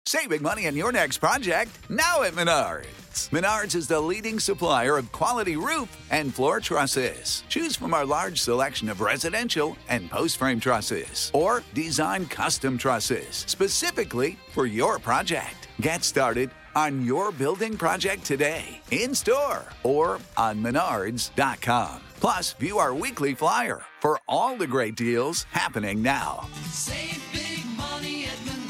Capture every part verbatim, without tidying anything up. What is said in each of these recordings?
Save big money on your next project, now at Menards. Menards is the leading supplier of quality roof and floor trusses. Choose from our large selection of residential and post-frame trusses, or design custom trusses specifically for your project. Get started on your building project today, in-store or on menards dot com. Plus, view our weekly flyer for all the great deals happening now. Save big money at Menards.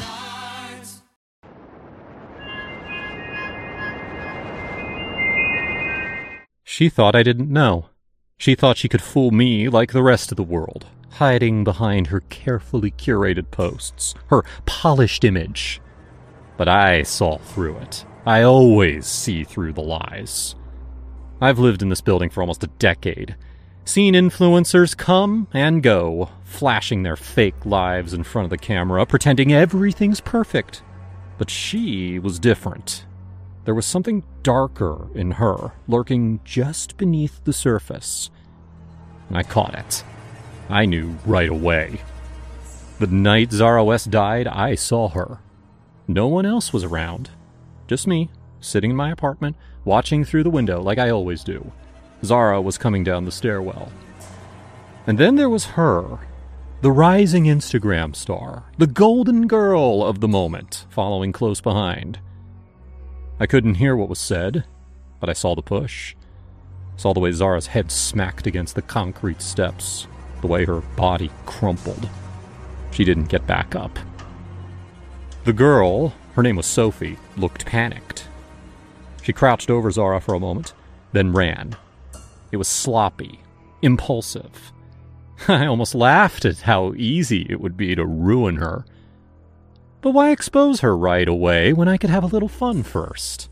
She thought I didn't know. She thought she could fool me like the rest of the world, hiding behind her carefully curated posts, her polished image. But I saw through it. I always see through the lies. I've lived in this building for almost a decade, seen influencers come and go, flashing their fake lives in front of the camera, pretending everything's perfect. But she was different. There was something darker in her, lurking just beneath the surface. And I caught it. I knew right away. The night Zara West died, I saw her. No one else was around. Just me, sitting in my apartment, watching through the window like I always do. Zara was coming down the stairwell. And then there was her, the rising Instagram star, the golden girl of the moment, following close behind. I couldn't hear what was said, but I saw the push. Saw the way Zara's head smacked against the concrete steps, the way her body crumpled. She didn't get back up. The girl, her name was Sophie, looked panicked. She crouched over Zara for a moment, then ran. It was sloppy, impulsive. I almost laughed at how easy it would be to ruin her. But why expose her right away when I could have a little fun first?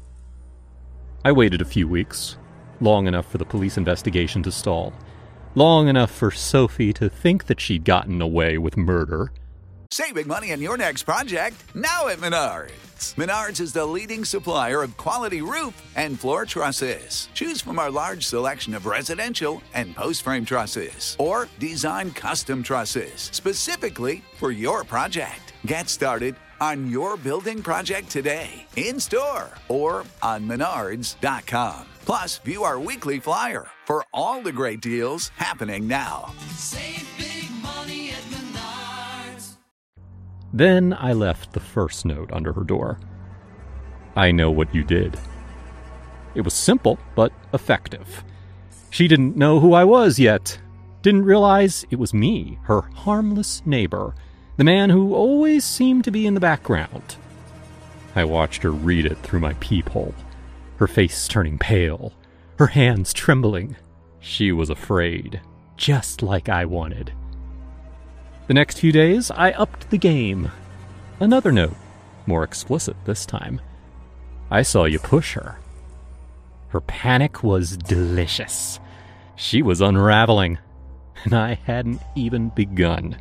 I waited a few weeks, long enough for the police investigation to stall, long enough for Sophie to think that she'd gotten away with murder. Save big money on your next project, now at Menards. Menards is the leading supplier of quality roof and floor trusses. Choose from our large selection of residential and post-frame trusses, or design custom trusses specifically for your project. Get started on your building project today, in-store or on menards dot com. Plus, view our weekly flyer for all the great deals happening now. Save big money at Menards. Then I left the first note under her door. I know what you did. It was simple, but effective. She didn't know who I was yet. Didn't realize it was me, her harmless neighbor, the man who always seemed to be in the background. I watched her read it through my peephole, her face turning pale, her hands trembling. She was afraid, just like I wanted. The next few days, I upped the game. Another note, more explicit this time. I saw you push her. Her panic was delicious. She was unraveling, and I hadn't even begun.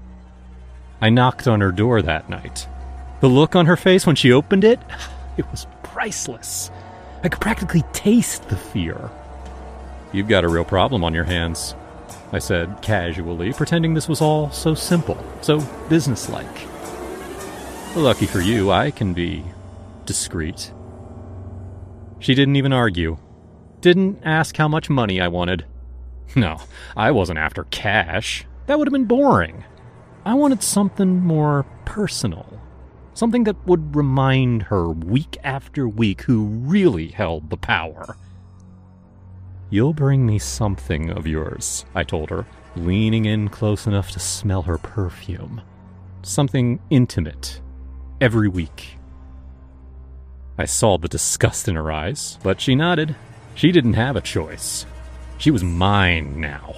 I knocked on her door that night. The look on her face when she opened it, it was priceless. I could practically taste the fear. You've got a real problem on your hands, I said casually, pretending this was all so simple, so businesslike. Lucky for you, I can be discreet. She didn't even argue. Didn't ask how much money I wanted. No, I wasn't after cash. That would have been boring. I wanted something more personal. Something that would remind her week after week who really held the power. You'll bring me something of yours, I told her, leaning in close enough to smell her perfume. Something intimate. Every week. I saw the disgust in her eyes, but she nodded. She didn't have a choice. She was mine now.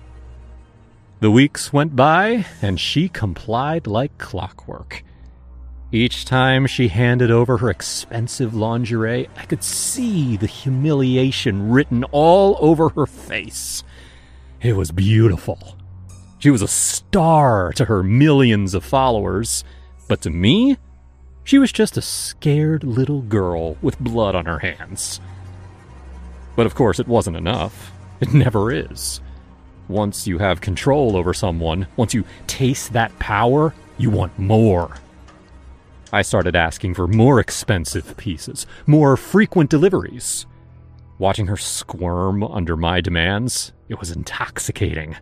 The weeks went by, and she complied like clockwork. Each time she handed over her expensive lingerie, I could see the humiliation written all over her face. It was beautiful. She was a star to her millions of followers, but to me, she was just a scared little girl with blood on her hands. But of course, it wasn't enough. It never is. Once you have control over someone, once you taste that power, you want more. I started asking for more expensive pieces, more frequent deliveries. Watching her squirm under my demands, it was intoxicating.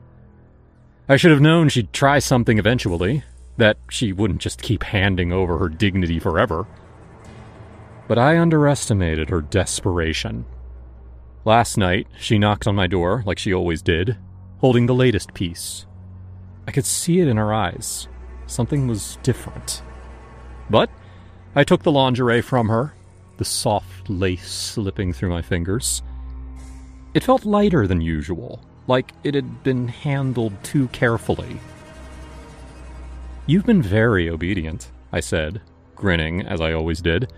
I should have known she'd try something eventually, that she wouldn't just keep handing over her dignity forever. But I underestimated her desperation. Last night, she knocked on my door, like she always did, holding the latest piece. I could see it in her eyes. Something was different. But I took the lingerie from her, the soft lace slipping through my fingers. It felt lighter than usual, like it had been handled too carefully. "You've been very obedient," I said, grinning as I always did.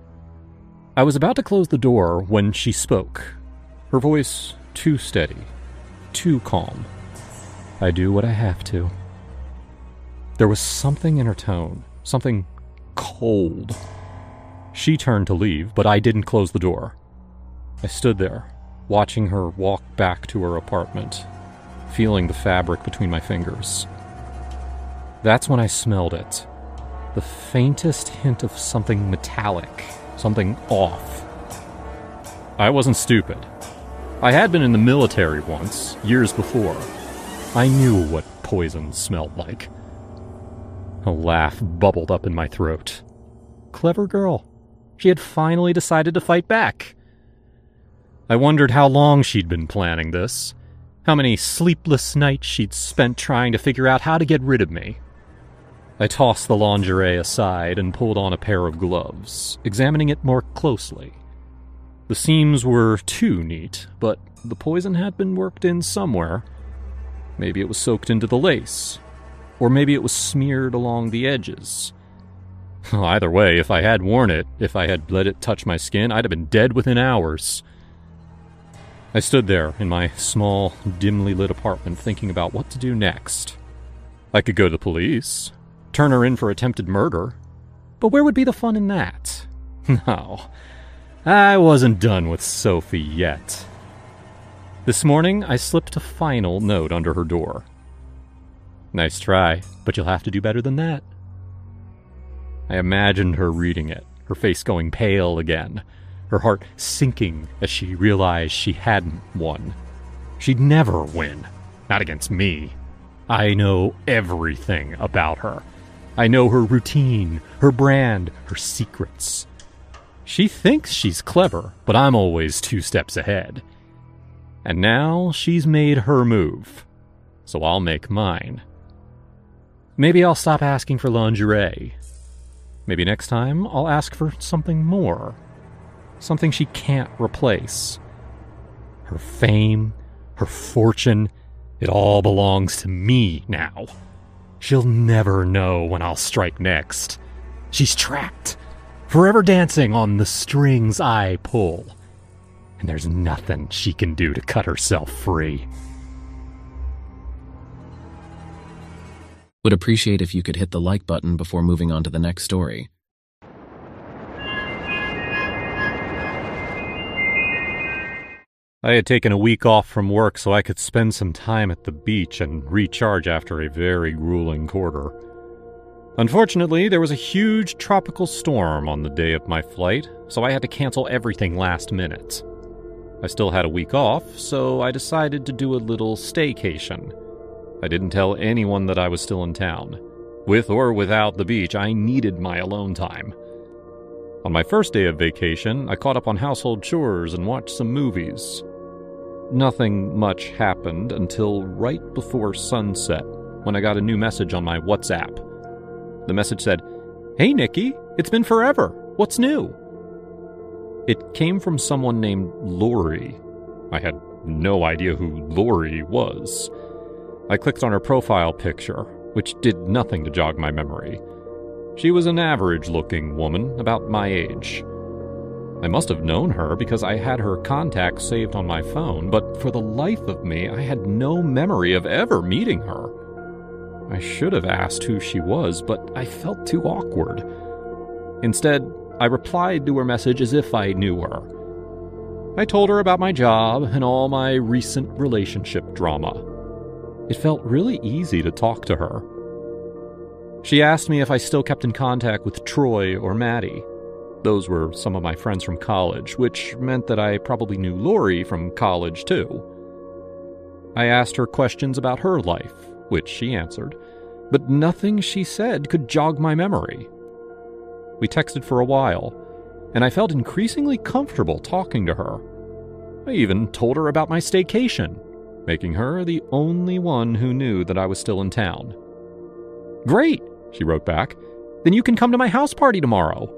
I was about to close the door when she spoke, her voice too steady, too calm. "I do what I have to." There was something in her tone, something cold. She turned to leave, but I didn't close the door. I stood there, watching her walk back to her apartment, feeling the fabric between my fingers. That's when I smelled it. The faintest hint of something metallic, something off. I wasn't stupid. I had been in the military once, years before. I knew what poison smelled like. A laugh bubbled up in my throat. Clever girl. She had finally decided to fight back. I wondered how long she'd been planning this, how many sleepless nights she'd spent trying to figure out how to get rid of me. I tossed the lingerie aside and pulled on a pair of gloves, examining it more closely. The seams were too neat, but the poison had been worked in somewhere. Maybe it was soaked into the lace, or maybe it was smeared along the edges. Either way, if I had worn it, if I had let it touch my skin, I'd have been dead within hours. I stood there in my small, dimly lit apartment thinking about what to do next. I could go to the police, turn her in for attempted murder, but where would be the fun in that? No, I wasn't done with Sophie yet. This morning, I slipped a final note under her door. "Nice try, but you'll have to do better than that." I imagined her reading it, her face going pale again, her heart sinking as she realized she hadn't won. She'd never win, not against me. I know everything about her. I know her routine, her brand, her secrets. She thinks she's clever, but I'm always two steps ahead. And now she's made her move, so I'll make mine. Maybe I'll stop asking for lingerie. Maybe next time I'll ask for something more. Something she can't replace. Her fame, her fortune, it all belongs to me now. She'll never know when I'll strike next. She's trapped, forever dancing on the strings I pull. And there's nothing she can do to cut herself free. Would appreciate if you could hit the like button before moving on to the next story. I had taken a week off from work so I could spend some time at the beach and recharge after a very grueling quarter. Unfortunately, there was a huge tropical storm on the day of my flight, so I had to cancel everything last minute. I still had a week off, so I decided to do a little staycation. I didn't tell anyone that I was still in town. With or without the beach, I needed my alone time. On my first day of vacation, I caught up on household chores and watched some movies. Nothing much happened until right before sunset, when I got a new message on my WhatsApp. The message said, "Hey Nikki, it's been forever. What's new?" It came from someone named Lori. I had no idea who Lori was. I clicked on her profile picture, which did nothing to jog my memory. She was an average-looking woman, about my age. I must have known her because I had her contacts saved on my phone, but for the life of me, I had no memory of ever meeting her. I should have asked who she was, but I felt too awkward. Instead, I replied to her message as if I knew her. I told her about my job and all my recent relationship drama. It felt really easy to talk to her. She asked me if I still kept in contact with Troy or Maddie. Those were some of my friends from college, which meant that I probably knew Lori from college too. I asked her questions about her life, which she answered, but nothing she said could jog my memory. We texted for a while, and I felt increasingly comfortable talking to her. I even told her about my staycation, making her the only one who knew that I was still in town. "Great," she wrote back. "Then you can come to my house party tomorrow."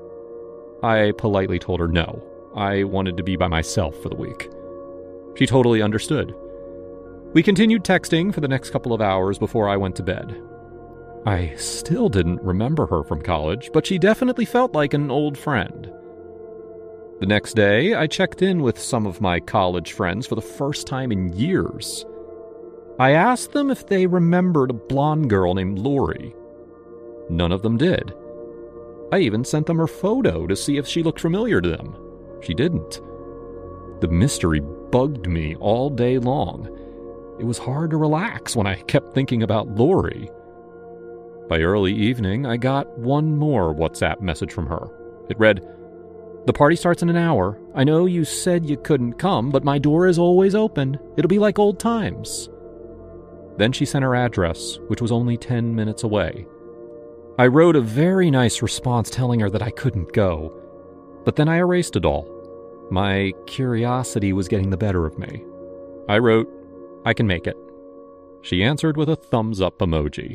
I politely told her no. I wanted to be by myself for the week. She totally understood. We continued texting for the next couple of hours before I went to bed. I still didn't remember her from college, but she definitely felt like an old friend. The next day, I checked in with some of my college friends for the first time in years. I asked them if they remembered a blonde girl named Lori. None of them did. I even sent them her photo to see if she looked familiar to them. She didn't. The mystery bugged me all day long. It was hard to relax when I kept thinking about Lori. By early evening, I got one more WhatsApp message from her. It read, "The party starts in an hour. I know you said you couldn't come, but my door is always open. It'll be like old times." Then she sent her address, which was only ten minutes away. I wrote a very nice response telling her that I couldn't go, but then I erased it all. My curiosity was getting the better of me. I wrote, "I can make it." She answered with a thumbs-up emoji.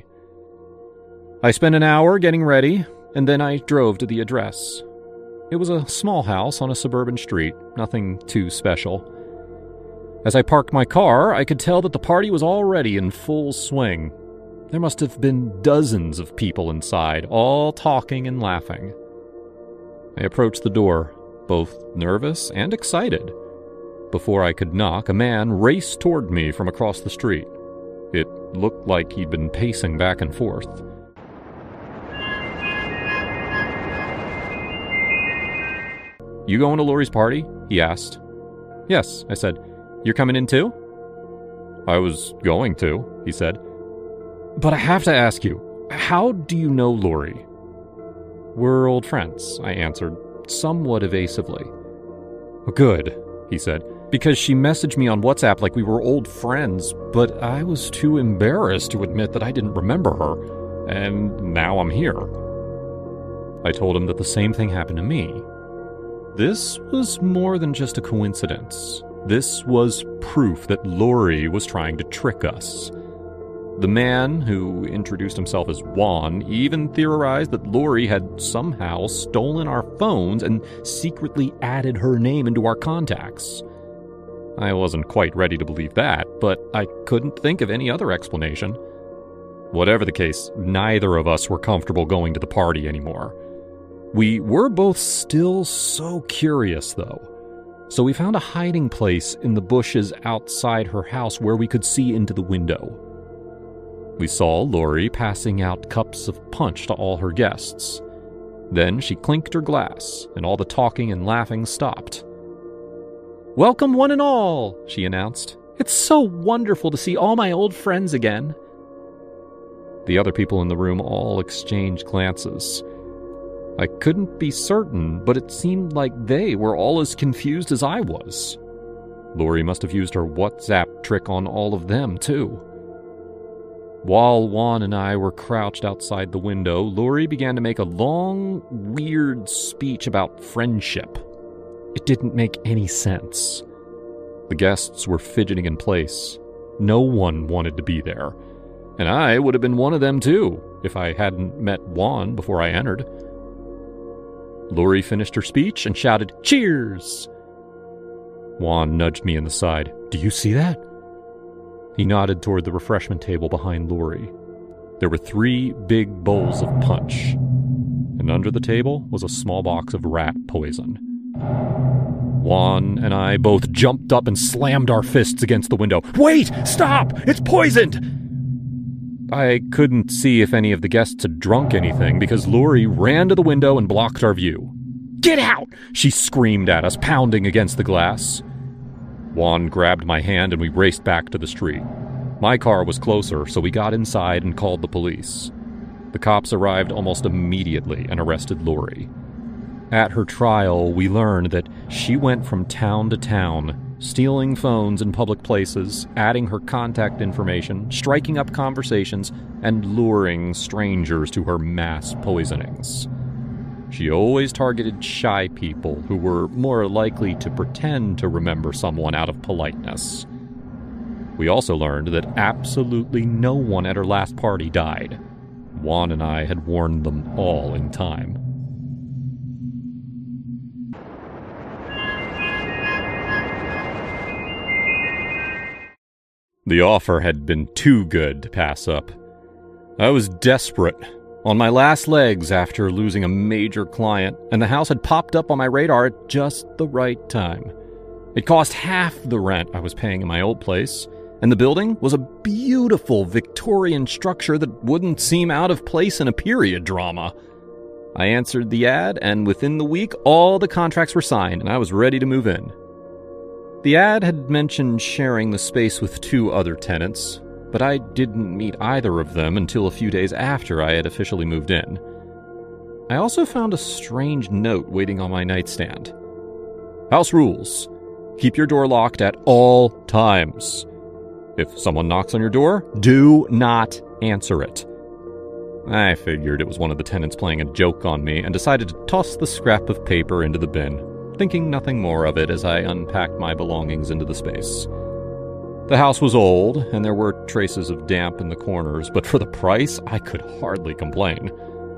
I spent an hour getting ready, and then I drove to the address. It was a small house on a suburban street, nothing too special. As I parked my car, I could tell that the party was already in full swing. There must have been dozens of people inside, all talking and laughing. I approached the door, both nervous and excited. Before I could knock, a man raced toward me from across the street. It looked like he'd been pacing back and forth. "You going to Lori's party?" he asked. "Yes," I said. "You're coming in too?" "I was going to," he said. "But I have to ask you, how do you know Lori?" "We're old friends," I answered, somewhat evasively. "Good," he said, "because she messaged me on WhatsApp like we were old friends, but I was too embarrassed to admit that I didn't remember her, and now I'm here." I told him that the same thing happened to me. This was more than just a coincidence. This was proof that Lori was trying to trick us. The man, who introduced himself as Juan, even theorized that Lori had somehow stolen our phones and secretly added her name into our contacts. I wasn't quite ready to believe that, but I couldn't think of any other explanation. Whatever the case, neither of us were comfortable going to the party anymore. We were both still so curious, though, so we found a hiding place in the bushes outside her house where we could see into the window. We saw Lori passing out cups of punch to all her guests. Then she clinked her glass, and all the talking and laughing stopped. "Welcome one and all," she announced. "It's so wonderful to see all my old friends again." The other people in the room all exchanged glances. I couldn't be certain, but it seemed like they were all as confused as I was. Lori must have used her WhatsApp trick on all of them, too. While Juan and I were crouched outside the window, Lori began to make a long, weird speech about friendship. It didn't make any sense. The guests were fidgeting in place. No one wanted to be there. And I would have been one of them, too, if I hadn't met Juan before I entered. Lori finished her speech and shouted, "Cheers!" Juan nudged me in the side. "Do you see that?" He nodded toward the refreshment table behind Lori. There were three big bowls of punch, and under the table was a small box of rat poison. Juan and I both jumped up and slammed our fists against the window. "Wait! Stop! It's poisoned!" I couldn't see if any of the guests had drunk anything because Lori ran to the window and blocked our view. "Get out!" she screamed at us, pounding against the glass. Juan grabbed my hand and we raced back to the street. My car was closer, so we got inside and called the police. The cops arrived almost immediately and arrested Lori. At her trial, we learned that she went from town to town, stealing phones in public places, adding her contact information, striking up conversations, and luring strangers to her mass poisonings. She always targeted shy people who were more likely to pretend to remember someone out of politeness. We also learned that absolutely no one at her last party died. Juan and I had warned them all in time. The offer had been too good to pass up. I was desperate, on my last legs after losing a major client, and the house had popped up on my radar at just the right time. It cost half the rent I was paying in my old place, and the building was a beautiful Victorian structure that wouldn't seem out of place in a period drama. I answered the ad, and within the week, all the contracts were signed, and I was ready to move in. The ad had mentioned sharing the space with two other tenants, but I didn't meet either of them until a few days after I had officially moved in. I also found a strange note waiting on my nightstand. House rules. Keep your door locked at all times. If someone knocks on your door, do not answer it. I figured it was one of the tenants playing a joke on me and decided to toss the scrap of paper into the bin, thinking nothing more of it as I unpacked my belongings into the space. The house was old, and there were traces of damp in the corners, but for the price, I could hardly complain.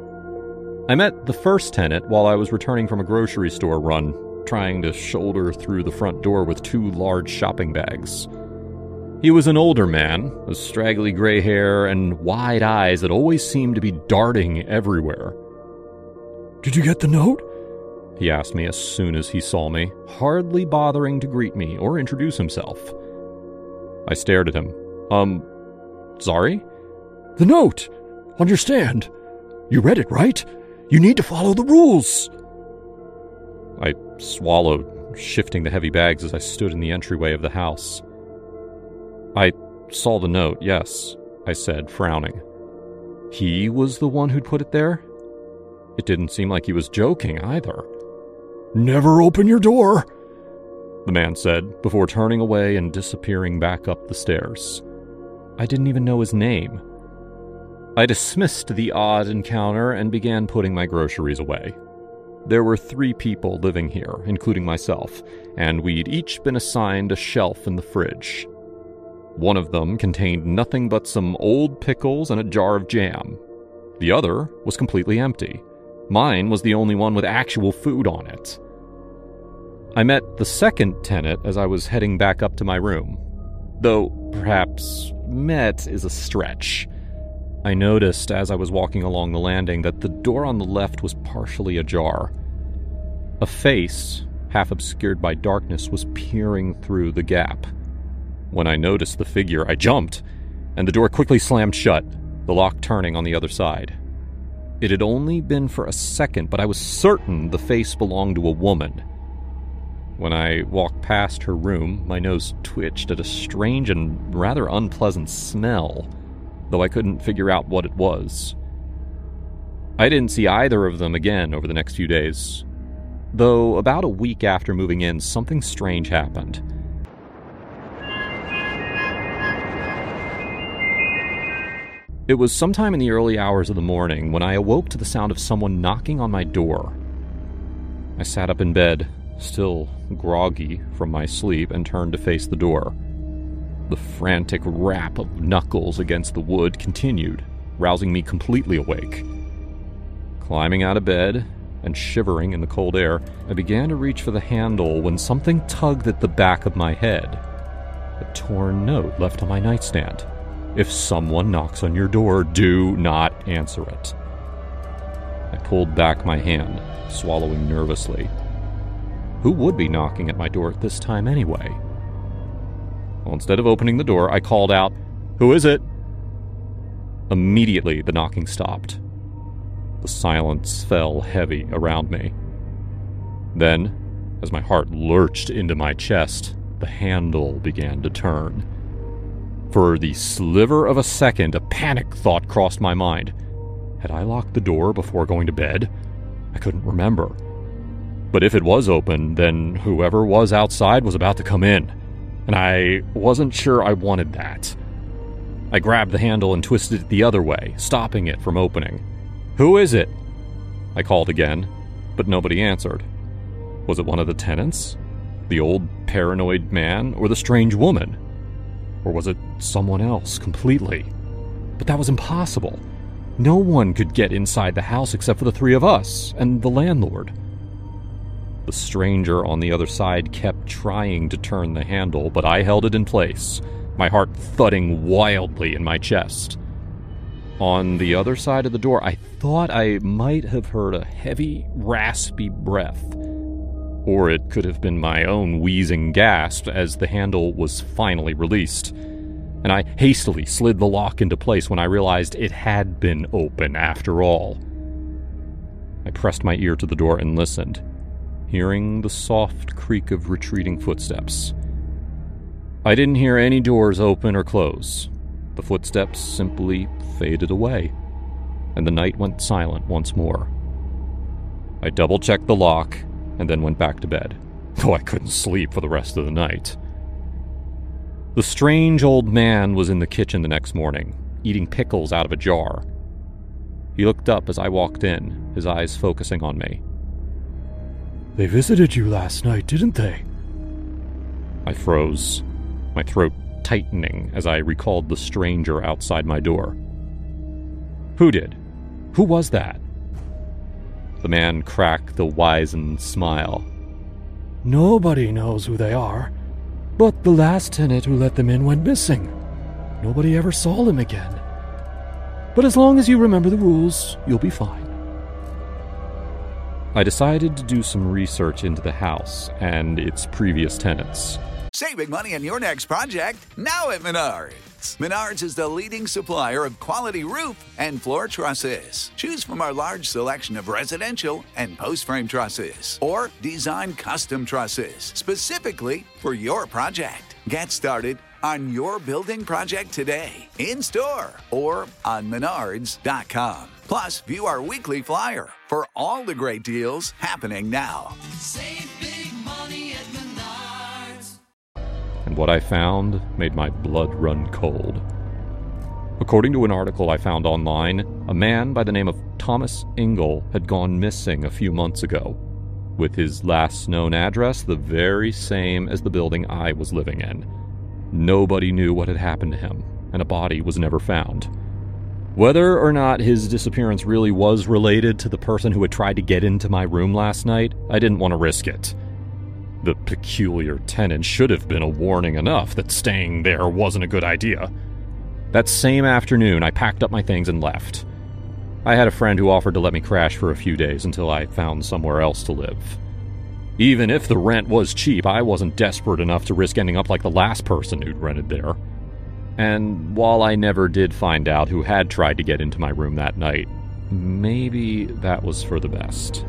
I met the first tenant while I was returning from a grocery store run, trying to shoulder through the front door with two large shopping bags. He was an older man, with straggly gray hair and wide eyes that always seemed to be darting everywhere. "Did you get the note?" he asked me as soon as he saw me, hardly bothering to greet me or introduce himself. I stared at him. Um, sorry? "The note! Understand? You read it, right? You need to follow the rules!" I swallowed, shifting the heavy bags as I stood in the entryway of the house. "I saw the note, yes," I said, frowning. He was the one who'd put it there? It didn't seem like he was joking either. "Never open your door," the man said, before turning away and disappearing back up the stairs. I didn't even know his name. I dismissed the odd encounter and began putting my groceries away. There were three people living here, including myself, and we'd each been assigned a shelf in the fridge. One of them contained nothing but some old pickles and a jar of jam. The other was completely empty. Mine was the only one with actual food on it. I met the second tenant as I was heading back up to my room. Though, perhaps, met is a stretch. I noticed as I was walking along the landing that the door on the left was partially ajar. A face, half obscured by darkness, was peering through the gap. When I noticed the figure, I jumped, and the door quickly slammed shut, the lock turning on the other side. It had only been for a second, but I was certain the face belonged to a woman. When I walked past her room, my nose twitched at a strange and rather unpleasant smell, though I couldn't figure out what it was. I didn't see either of them again over the next few days, though about a week after moving in, something strange happened. It was sometime in the early hours of the morning when I awoke to the sound of someone knocking on my door. I sat up in bed, still groggy from my sleep, and turned to face the door. The frantic rap of knuckles against the wood continued, rousing me completely awake. Climbing out of bed and shivering in the cold air, I began to reach for the handle when something tugged at the back of my head. A torn note left on my nightstand. "If someone knocks on your door, do not answer it." I pulled back my hand, swallowing nervously. Who would be knocking at my door at this time anyway? Well, instead of opening the door, I called out, "Who is it?" Immediately, the knocking stopped. The silence fell heavy around me. Then, as my heart lurched into my chest, the handle began to turn. For the sliver of a second, a panic thought crossed my mind. Had I locked the door before going to bed? I couldn't remember. But if it was open, then whoever was outside was about to come in, and I wasn't sure I wanted that. I grabbed the handle and twisted it the other way, stopping it from opening. "Who is it?" I called again, but nobody answered. Was it one of the tenants? The old paranoid man? Or the strange woman? Or was it someone else completely? But that was impossible. No one could get inside the house except for the three of us and the landlord. The stranger on the other side kept trying to turn the handle, but I held it in place, my heart thudding wildly in my chest. On the other side of the door, I thought I might have heard a heavy, raspy breath. Or it could have been my own wheezing gasp as the handle was finally released. And I hastily slid the lock into place when I realized it had been open after all. I pressed my ear to the door and listened, hearing the soft creak of retreating footsteps. I didn't hear any doors open or close. The footsteps simply faded away, and the night went silent once more. I double-checked the lock and then went back to bed, though I couldn't sleep for the rest of the night. The strange old man was in the kitchen the next morning, eating pickles out of a jar. He looked up as I walked in, his eyes focusing on me. "They visited you last night, didn't they?" I froze, my throat tightening as I recalled the stranger outside my door. Who did? Who was that? The man cracked a wizened smile. "Nobody knows who they are, but the last tenant who let them in went missing. Nobody ever saw them again. But as long as you remember the rules, you'll be fine." I decided to do some research into the house and its previous tenants. Save big money on your next project now at Menards. Menards is the leading supplier of quality roof and floor trusses. Choose from our large selection of residential and post-frame trusses, or design custom trusses specifically for your project. Get started on your building project today, in-store or on menards dot com. Plus, view our weekly flyer for all the great deals happening now. Save big money at Menards. And what I found made my blood run cold. According to an article I found online, a man by the name of Thomas Ingle had gone missing a few months ago, with his last known address the very same as the building I was living in. Nobody knew what had happened to him, and a body was never found. Whether or not his disappearance really was related to the person who had tried to get into my room last night, I didn't want to risk it. The peculiar tenant should have been a warning enough that staying there wasn't a good idea. That same afternoon, I packed up my things and left. I had a friend who offered to let me crash for a few days until I found somewhere else to live. Even if the rent was cheap, I wasn't desperate enough to risk ending up like the last person who'd rented there. And while I never did find out who had tried to get into my room that night, maybe that was for the best.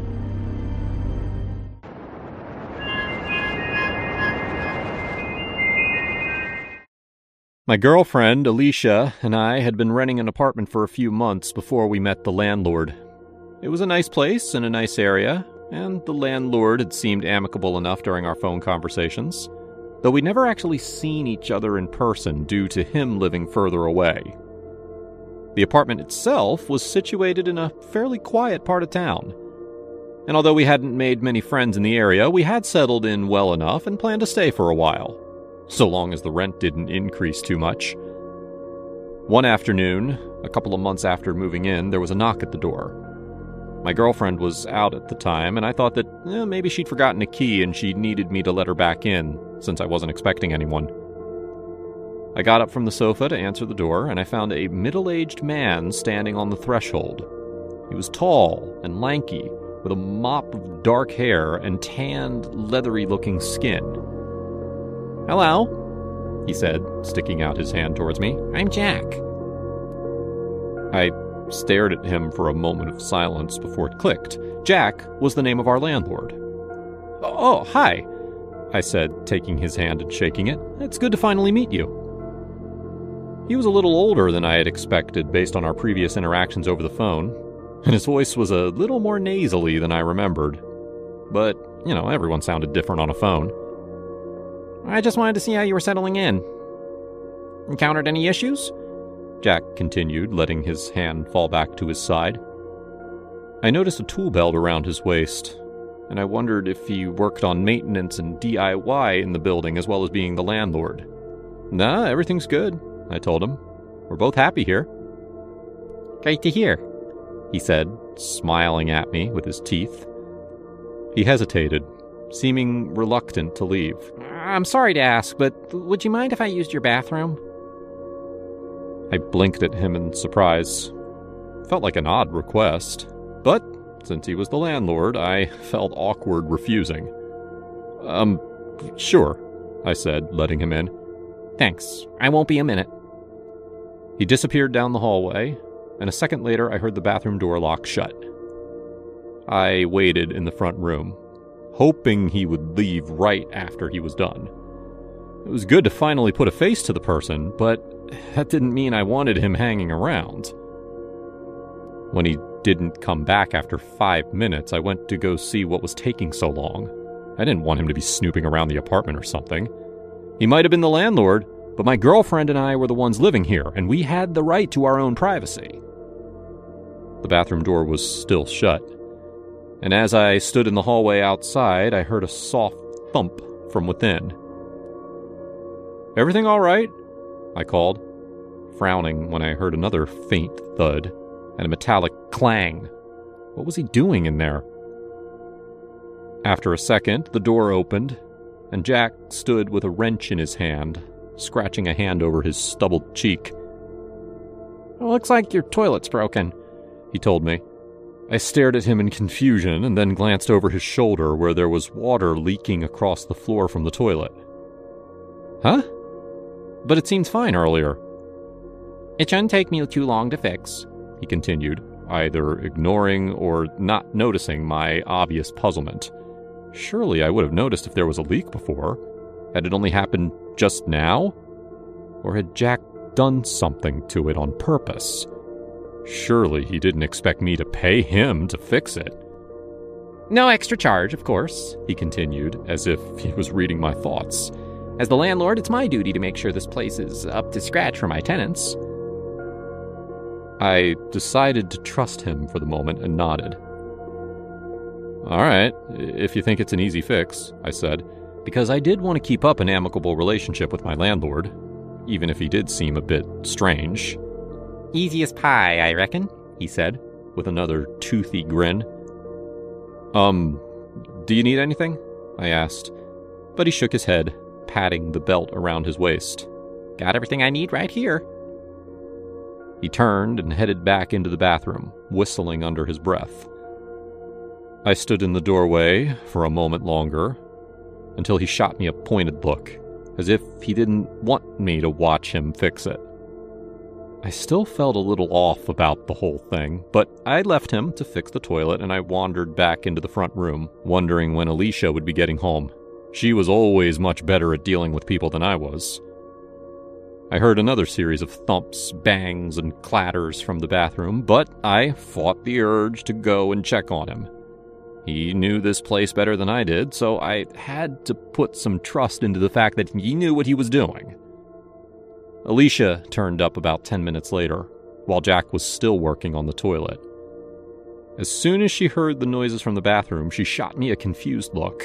My girlfriend, Alicia, and I had been renting an apartment for a few months before we met the landlord. It was a nice place in a nice area, and the landlord had seemed amicable enough during our phone conversations, though we'd never actually seen each other in person due to him living further away. The apartment itself was situated in a fairly quiet part of town, and although we hadn't made many friends in the area, we had settled in well enough and planned to stay for a while, so long as the rent didn't increase too much. One afternoon, a couple of months after moving in, there was a knock at the door. My girlfriend was out at the time, and I thought that eh, maybe she'd forgotten a key and she needed me to let her back in, since I wasn't expecting anyone. I got up from the sofa to answer the door, and I found a middle-aged man standing on the threshold. He was tall and lanky, with a mop of dark hair and tanned, leathery-looking skin. "Hello," he said, sticking out his hand towards me. "I'm Jack." I stared at him for a moment of silence before it clicked. Jack was the name of our landlord. "Oh, hi," I said, taking his hand and shaking it. "It's good to finally meet you." He was a little older than I had expected based on our previous interactions over the phone, and his voice was a little more nasally than I remembered. But, you know, everyone sounded different on a phone. I just wanted to see how you were settling in. Encountered any issues? Jack continued, letting his hand fall back to his side. I noticed a tool belt around his waist, and I wondered if he worked on maintenance and D I Y in the building as well as being the landlord. Nah, everything's good, I told him. We're both happy here. Great to hear, he said, smiling at me with his teeth. He hesitated, seeming reluctant to leave. I'm sorry to ask, but would you mind if I used your bathroom? I blinked at him in surprise. Felt like an odd request, but since he was the landlord, I felt awkward refusing. Um, sure, I said, letting him in. Thanks. I won't be a minute. He disappeared down the hallway, and a second later I heard the bathroom door lock shut. I waited in the front room, hoping he would leave right after he was done. It was good to finally put a face to the person, but that didn't mean I wanted him hanging around. When he didn't come back after five minutes, I went to go see what was taking so long. I didn't want him to be snooping around the apartment or something. He might have been the landlord, but my girlfriend and I were the ones living here, and we had the right to our own privacy. The bathroom door was still shut, and as I stood in the hallway outside, I heard a soft thump from within. Everything all right? I called, frowning when I heard another faint thud and a metallic clang. What was he doing in there? After a second, the door opened, and Jack stood with a wrench in his hand, scratching a hand over his stubbled cheek. It looks like your toilet's broken, he told me. I stared at him in confusion and then glanced over his shoulder where there was water leaking across the floor from the toilet. Huh? But it seemed fine earlier. It shouldn't take me too long to fix, he continued, either ignoring or not noticing my obvious puzzlement. Surely I would have noticed if there was a leak before. Had it only happened just now? Or had Jack done something to it on purpose? Surely he didn't expect me to pay him to fix it. No extra charge, of course, he continued, as if he was reading my thoughts. As the landlord, it's my duty to make sure this place is up to scratch for my tenants. I decided to trust him for the moment and nodded. All right, if you think it's an easy fix, I said, because I did want to keep up an amicable relationship with my landlord, even if he did seem a bit strange. Easy as pie, I reckon, he said, with another toothy grin. Um, do you need anything? I asked, but he shook his head, patting the belt around his waist. Got everything I need right here. He turned and headed back into the bathroom, whistling under his breath. I stood in the doorway for a moment longer, until he shot me a pointed look, as if he didn't want me to watch him fix it. I still felt a little off about the whole thing, but I left him to fix the toilet and I wandered back into the front room, wondering when Alicia would be getting home. She was always much better at dealing with people than I was. I heard another series of thumps, bangs, and clatters from the bathroom, but I fought the urge to go and check on him. He knew this place better than I did, so I had to put some trust into the fact that he knew what he was doing. Alicia turned up about ten minutes later, while Jack was still working on the toilet. As soon as she heard the noises from the bathroom, she shot me a confused look.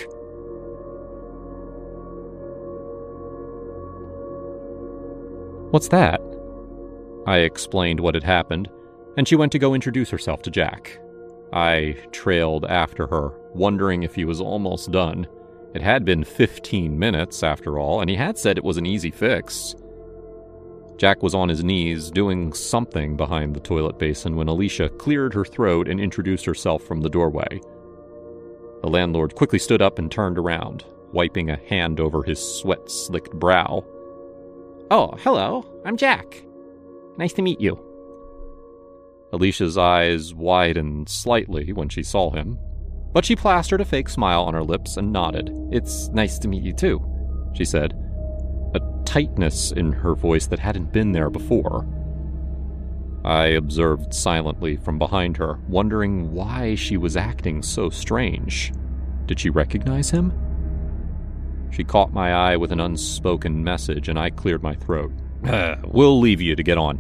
What's that? I explained what had happened, and she went to go introduce herself to Jack. I trailed after her, wondering if he was almost done. It had been fifteen minutes, after all, and he had said it was an easy fix. Jack was on his knees, doing something behind the toilet basin when Alicia cleared her throat and introduced herself from the doorway. The landlord quickly stood up and turned around, wiping a hand over his sweat-slicked brow. Oh, hello, I'm Jack. Nice to meet you. Alicia's eyes widened slightly when she saw him, but she plastered a fake smile on her lips and nodded. It's nice to meet you too, she said. A tightness in her voice that hadn't been there before. I observed silently from behind her, wondering why she was acting so strange. Did she recognize him? She caught my eye with an unspoken message, and I cleared my throat. Uh, we'll leave you to get on.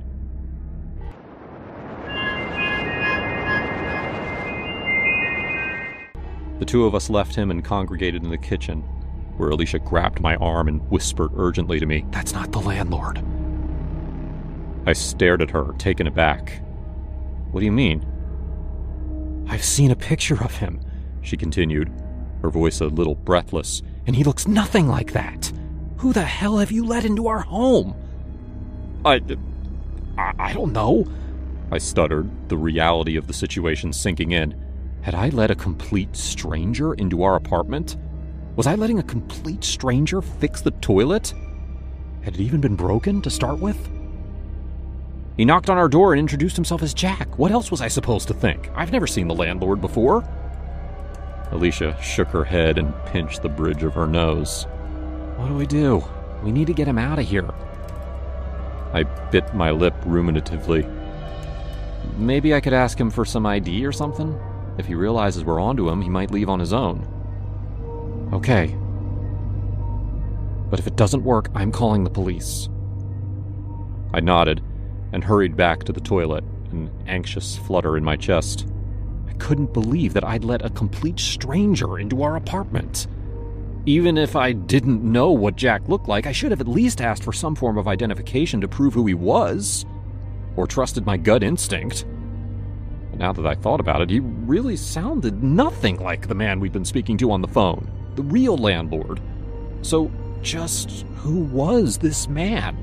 The two of us left him and congregated in the kitchen, where Alicia grabbed my arm and whispered urgently to me, "That's not the landlord." I stared at her, taken aback. "What do you mean?" "I've seen a picture of him," she continued, her voice a little breathless, "and he looks nothing like that. Who the hell have you let into our home?" I... I, I don't know," I stuttered, the reality of the situation sinking in. Had I let a complete stranger into our apartment? Was I letting a complete stranger fix the toilet? Had it even been broken to start with? "He knocked on our door and introduced himself as Jack. What else was I supposed to think? I've never seen the landlord before." Alicia shook her head and pinched the bridge of her nose. "What do we do? We need to get him out of here." I bit my lip ruminatively. "Maybe I could ask him for some I D or something? If he realizes we're onto him, he might leave on his own." "Okay. But if it doesn't work, I'm calling the police." I nodded and hurried back to the toilet, an anxious flutter in my chest. I couldn't believe that I'd let a complete stranger into our apartment. Even if I didn't know what Jack looked like, I should have at least asked for some form of identification to prove who he was, or trusted my gut instinct. But now that I thought about it, he really sounded nothing like the man we'd been speaking to on the phone, the real landlord. So, just who was this man?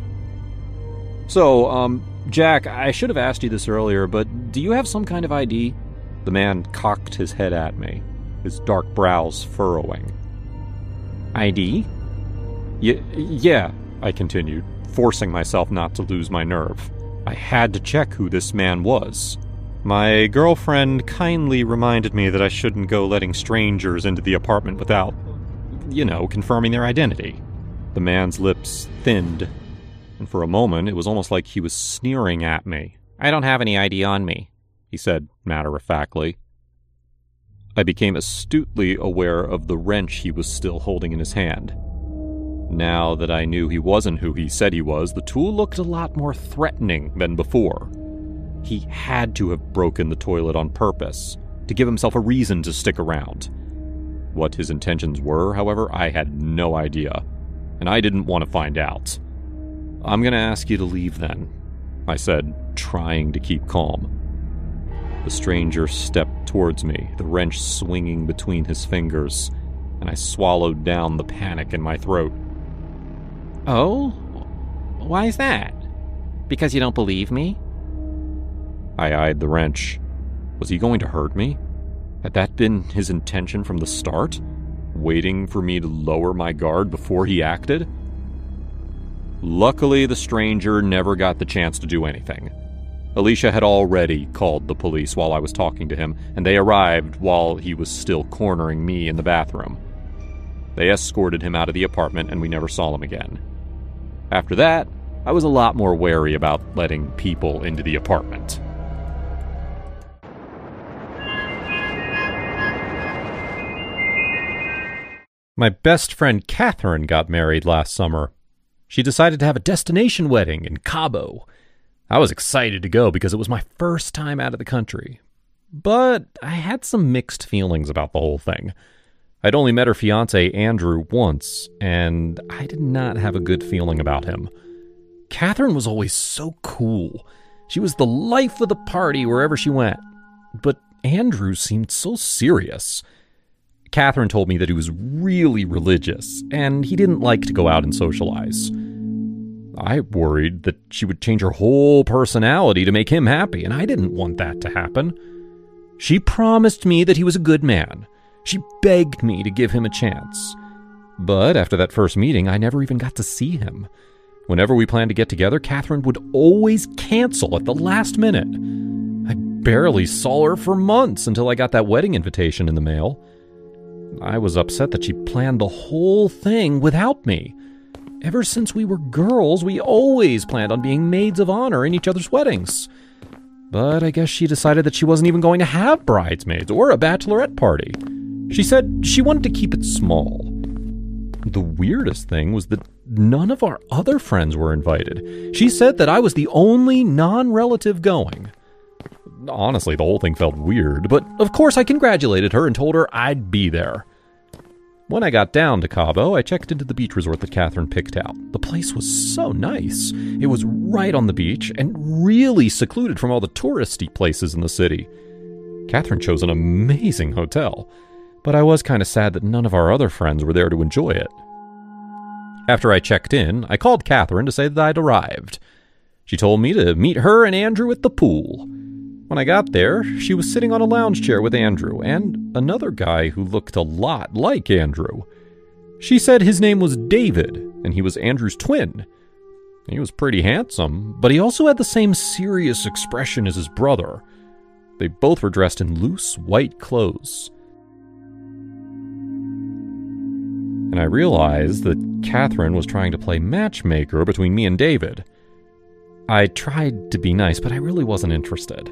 "So, um, Jack, I should have asked you this earlier, but do you have some kind of I D?" The man cocked his head at me, his dark brows furrowing. "I D? Y- yeah, I continued, forcing myself not to lose my nerve. I had to check who this man was. My girlfriend kindly reminded me that I shouldn't go letting strangers into the apartment without, you know, confirming their identity." The man's lips thinned, and for a moment it was almost like he was sneering at me. "I don't have any I D on me," he said matter-of-factly. I became astutely aware of the wrench he was still holding in his hand. Now that I knew he wasn't who he said he was, the tool looked a lot more threatening than before. He had to have broken the toilet on purpose, to give himself a reason to stick around. What his intentions were, however, I had no idea, and I didn't want to find out. "I'm going to ask you to leave then," I said, trying to keep calm. The stranger stepped towards me, the wrench swinging between his fingers, and I swallowed down the panic in my throat. "Oh? Why is that? Because you don't believe me?" I eyed the wrench. Was he going to hurt me? Had that been his intention from the start? Waiting for me to lower my guard before he acted? Luckily, the stranger never got the chance to do anything. Alicia had already called the police while I was talking to him, and they arrived while he was still cornering me in the bathroom. They escorted him out of the apartment, and we never saw him again. After that, I was a lot more wary about letting people into the apartment. My best friend Catherine got married last summer. She decided to have a destination wedding in Cabo. I was excited to go because it was my first time out of the country. But I had some mixed feelings about the whole thing. I'd only met her fiancé, Andrew, once, and I did not have a good feeling about him. Catherine was always so cool. She was the life of the party wherever she went. But Andrew seemed so serious. Catherine told me that he was really religious, and he didn't like to go out and socialize. I worried that she would change her whole personality to make him happy, and I didn't want that to happen. She promised me that he was a good man. She begged me to give him a chance. But after that first meeting, I never even got to see him. Whenever we planned to get together, Catherine would always cancel at the last minute. I barely saw her for months until I got that wedding invitation in the mail. I was upset that she planned the whole thing without me. Ever since we were girls, we always planned on being maids of honor in each other's weddings. But I guess she decided that she wasn't even going to have bridesmaids or a bachelorette party. She said she wanted to keep it small. The weirdest thing was that none of our other friends were invited. She said that I was the only non-relative going. Honestly, the whole thing felt weird, but of course I congratulated her and told her I'd be there. When I got down to Cabo, I checked into the beach resort that Catherine picked out. The place was so nice. It was right on the beach and really secluded from all the touristy places in the city. Catherine chose an amazing hotel, but I was kind of sad that none of our other friends were there to enjoy it. After I checked in, I called Catherine to say that I'd arrived. She told me to meet her and Andrew at the pool. When I got there, she was sitting on a lounge chair with Andrew and another guy who looked a lot like Andrew. She said his name was David, and he was Andrew's twin. He was pretty handsome, but he also had the same serious expression as his brother. They both were dressed in loose, white clothes. And I realized that Catherine was trying to play matchmaker between me and David. I tried to be nice, but I really wasn't interested.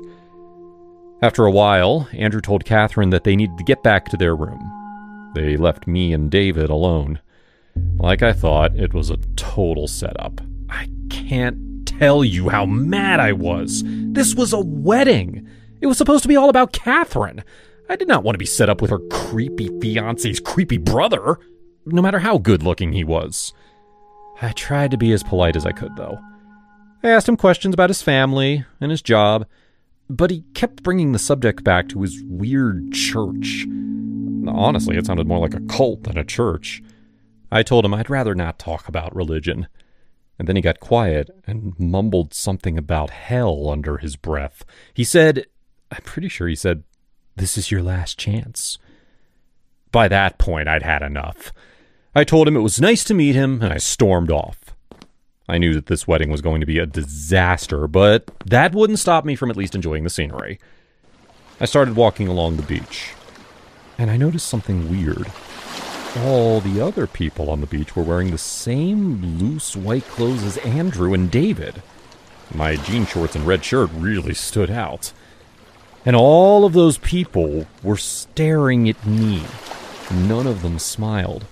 After a while, Andrew told Catherine that they needed to get back to their room. They left me and David alone. Like I thought, it was a total setup. I can't tell you how mad I was. This was a wedding. It was supposed to be all about Catherine. I did not want to be set up with her creepy fiancé's creepy brother, no matter how good-looking he was. I tried to be as polite as I could, though. I asked him questions about his family and his job, but he kept bringing the subject back to his weird church. Honestly, it sounded more like a cult than a church. I told him I'd rather not talk about religion. And then he got quiet and mumbled something about hell under his breath. He said, I'm pretty sure he said, "This is your last chance." By that point, I'd had enough. I told him it was nice to meet him, and I stormed off. I knew that this wedding was going to be a disaster, but that wouldn't stop me from at least enjoying the scenery. I started walking along the beach, and I noticed something weird. All the other people on the beach were wearing the same loose white clothes as Andrew and David. My jean shorts and red shirt really stood out. And all of those people were staring at me. None of them smiled.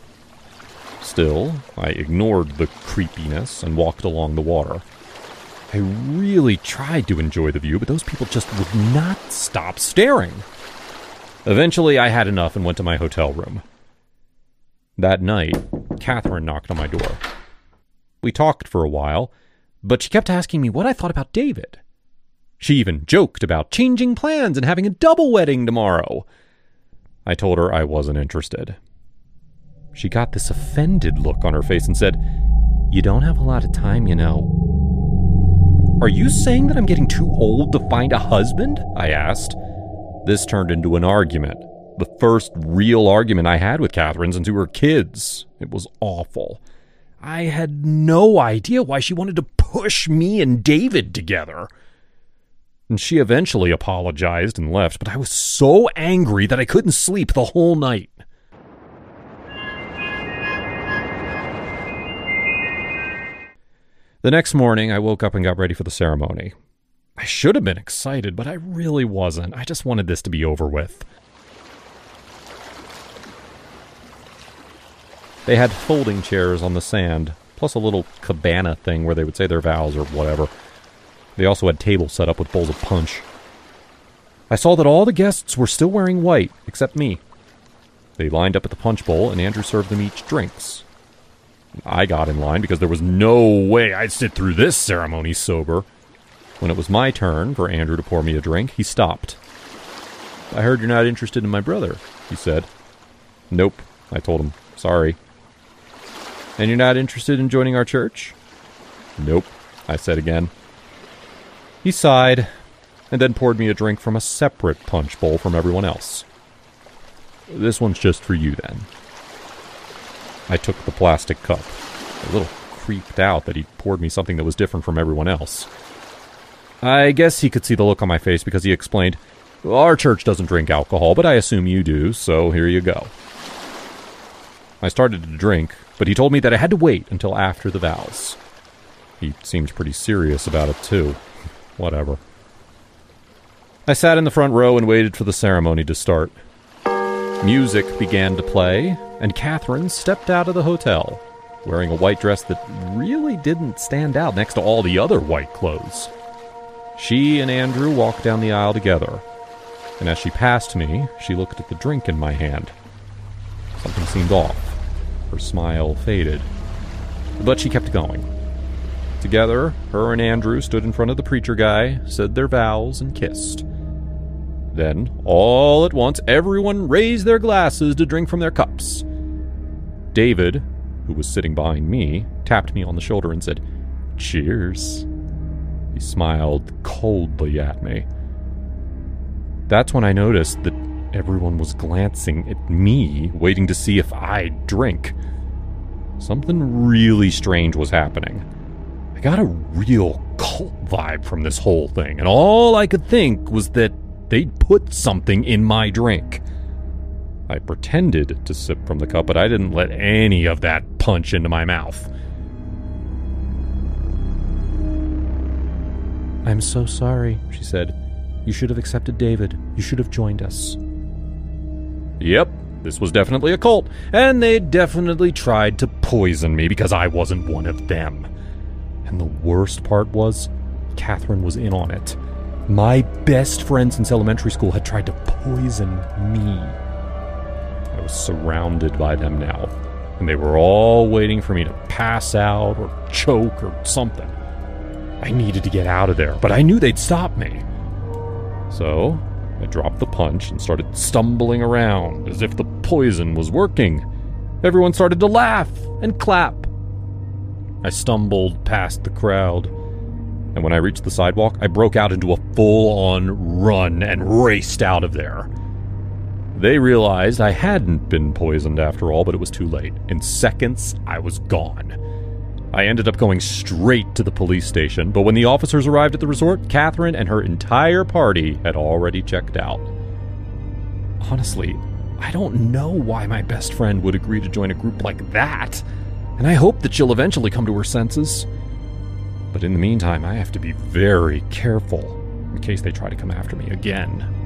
Still, I ignored the creepiness and walked along the water. I really tried to enjoy the view, but those people just would not stop staring. Eventually, I had enough and went to my hotel room. That night, Catherine knocked on my door. We talked for a while, but she kept asking me what I thought about David. She even joked about changing plans and having a double wedding tomorrow. I told her I wasn't interested. She got this offended look on her face and said, "You don't have a lot of time, you know." "Are you saying that I'm getting too old to find a husband?" I asked. This turned into an argument. The first real argument I had with Catherine since we were kids. It was awful. I had no idea why she wanted to push me and David together. And she eventually apologized and left, but I was so angry that I couldn't sleep the whole night. The next morning, I woke up and got ready for the ceremony. I should have been excited, but I really wasn't. I just wanted this to be over with. They had folding chairs on the sand, plus a little cabana thing where they would say their vows or whatever. They also had tables set up with bowls of punch. I saw that all the guests were still wearing white, except me. They lined up at the punch bowl, and Andrew served them each drinks. I got in line because there was no way I'd sit through this ceremony sober. When it was my turn for Andrew to pour me a drink, he stopped. "I heard you're not interested in my brother," he said. "Nope," I told him. "Sorry." "And you're not interested in joining our church?" "Nope," I said again. He sighed, and then poured me a drink from a separate punch bowl from everyone else. "This one's just for you, then." I took the plastic cup, a little creeped out that he poured me something that was different from everyone else. I guess he could see the look on my face because he explained, "Our church doesn't drink alcohol, but I assume you do, so here you go." I started to drink, but he told me that I had to wait until after the vows. He seemed pretty serious about it, too. Whatever. I sat in the front row and waited for the ceremony to start. Music began to play, and Catherine stepped out of the hotel, wearing a white dress that really didn't stand out next to all the other white clothes. She and Andrew walked down the aisle together, and as she passed me, she looked at the drink in my hand. Something seemed off. Her smile faded, but she kept going. Together, her and Andrew stood in front of the preacher guy, said their vows, and kissed. Then, all at once, everyone raised their glasses to drink from their cups. David, who was sitting behind me, tapped me on the shoulder and said, "Cheers." He smiled coldly at me. That's when I noticed that everyone was glancing at me, waiting to see if I'd drink. Something really strange was happening. I got a real cult vibe from this whole thing, and all I could think was that they'd put something in my drink. I pretended to sip from the cup, but I didn't let any of that punch into my mouth. "I'm so sorry," she said. "You should have accepted David. You should have joined us." Yep, this was definitely a cult, and they definitely tried to poison me because I wasn't one of them. And the worst part was, Catherine was in on it. My best friend since elementary school had tried to poison me. I was surrounded by them now, and they were all waiting for me to pass out or choke or something. I needed to get out of there, but I knew they'd stop me. So, I dropped the punch and started stumbling around as if the poison was working. Everyone started to laugh and clap. I stumbled past the crowd, and when I reached the sidewalk, I broke out into a full-on run and raced out of there. They realized I hadn't been poisoned after all, but it was too late. In seconds, I was gone. I ended up going straight to the police station, but when the officers arrived at the resort, Catherine and her entire party had already checked out. Honestly, I don't know why my best friend would agree to join a group like that, and I hope that she'll eventually come to her senses. But in the meantime, I have to be very careful in case they try to come after me again.